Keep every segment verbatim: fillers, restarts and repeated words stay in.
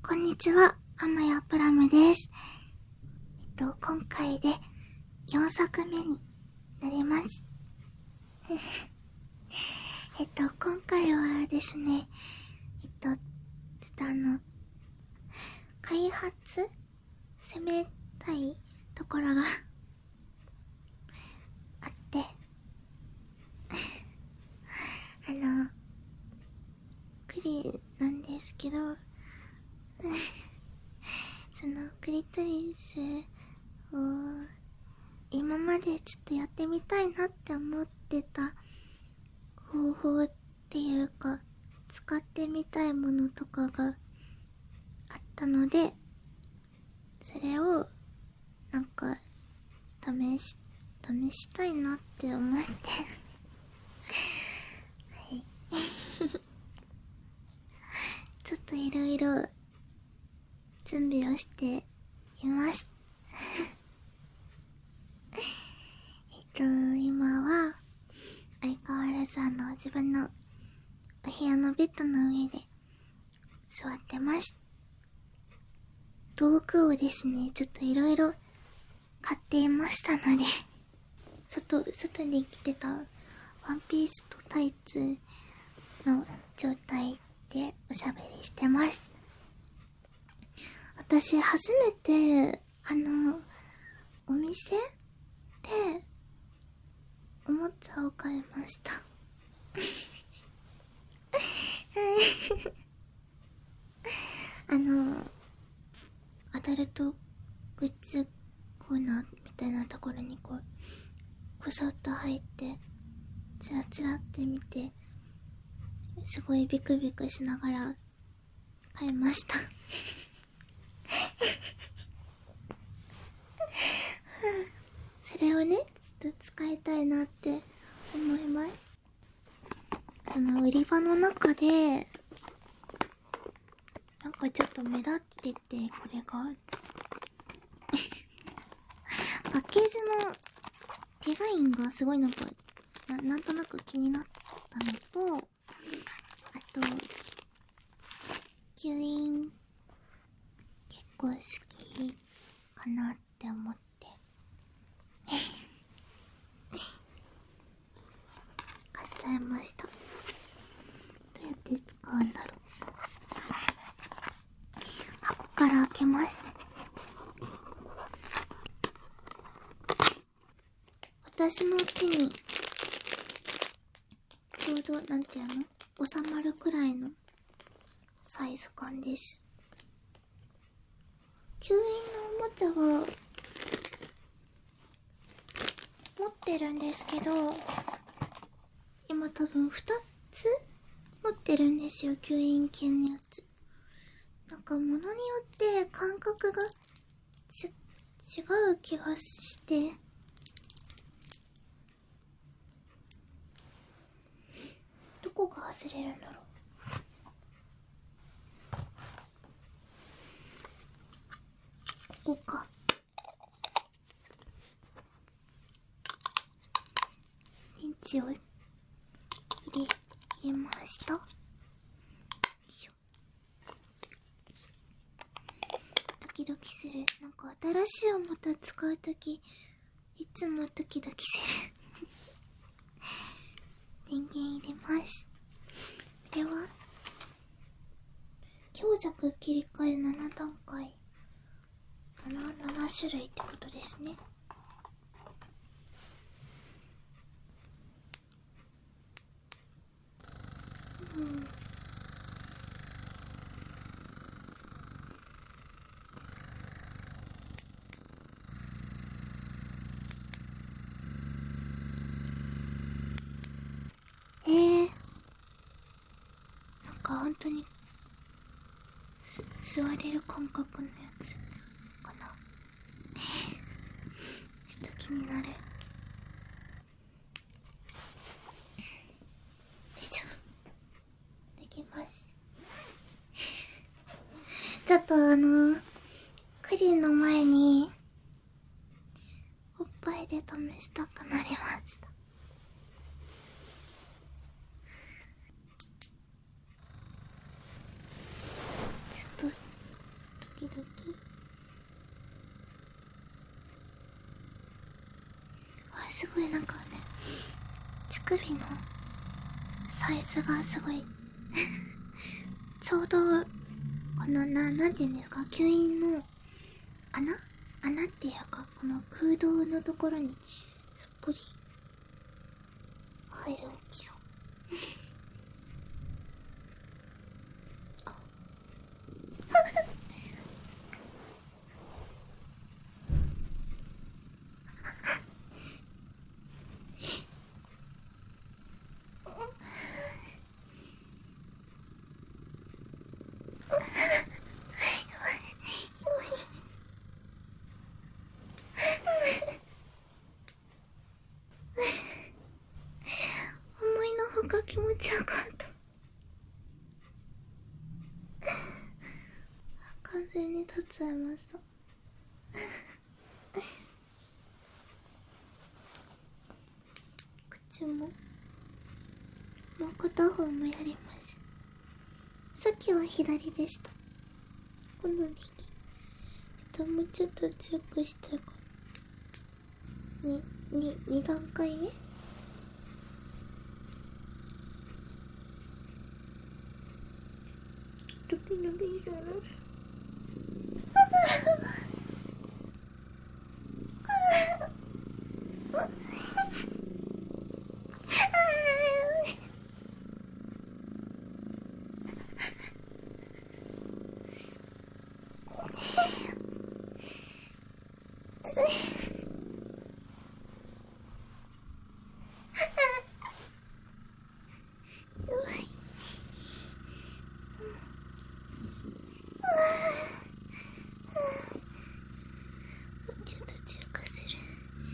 こんにちは、あまやプラムです。えっと、今回でよんさくめになります。えっと、今回はですね、えっと、ちょっとあの、開発攻めたいところがあって、あの、クリなんですけど、そのクリトリスを今までちょっとやってみたいなって思ってた方法っていうか、使ってみたいものとかがあったので、それをなんか試し試したいなって思ってはいちょっといろいろ準備をしていますえっと今は相変わらずあの自分のお部屋のベッドの上で座ってます。道具をですね、ちょっといろいろ買っていましたので外、外で着てたワンピースとタイツの状態でおしゃべりしてます。私初めてあのお店でおもちゃを買いましたあのアダルトグッズコーナーみたいなところにこうこそっと入ってチラチラって見て、すごいビクビクしながら買いましたそれをね、ちょっと使いたいなって思います。その売り場の中でなんかちょっと目立ってて、これがパッケージのデザインがすごいなんか な, なんとなく気になったのと、あと吸引結構好きかなって思って買っちゃいました。どうやって使うんだろう。箱から開けます。私の手にちょうどなんていうの、収まるくらいのサイズ感です。吸引のおもちゃは持ってるんですけど、今多分ふたつ持ってるんですよ、吸引系のやつ。なんか物によって感覚がち違う気がして、どこが外れるんだろう。ここか。電池を入れ入れました。よいしょ。ドキドキする。なんか新しいおもちゃ使うときいつもドキドキする電源入れます。では強弱切り替えななだんかい、 7, 7種類ってことですね。うんえー、なんか本当にす座れる感覚のやつかなちょっと気になる。よいしょ、できますちょっとあのクリの前におっぱいで試したくなりました。ちょっとすごいなんかね、乳首のサイズがすごいちょうどこのな、なんていうんですか、吸引の穴穴っていうか、この空洞のところにすっぽり入る大きさ思いのほか気持ちよかった。完全に立っちゃいました口ももう片方もやります。さっきは左でした。今度右。下もちょっと強くしてかに、に、二段階目。ドキドキする。ちょっと強くする。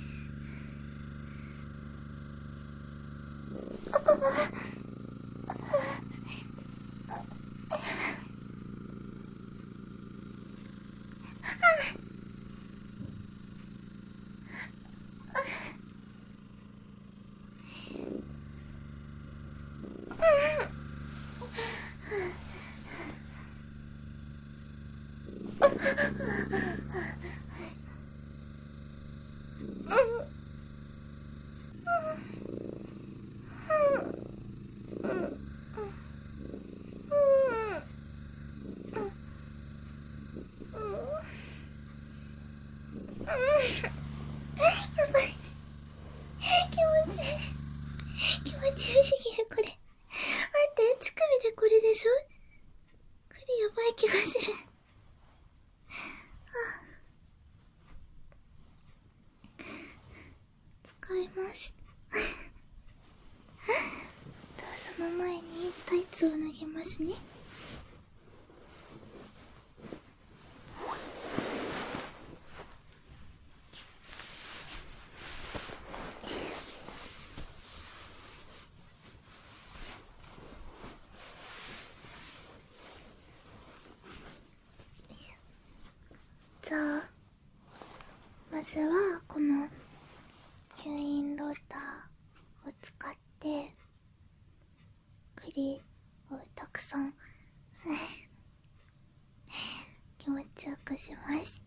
やばい、気持ちいい、気持ちよすぎるこれ。待って、乳首でこれでしょ。これやばい気がする。使いますその前にタイツを脱ぎますね。じゃあまずはこの吸引ローターを使って栗をたくさん気持ちよくします。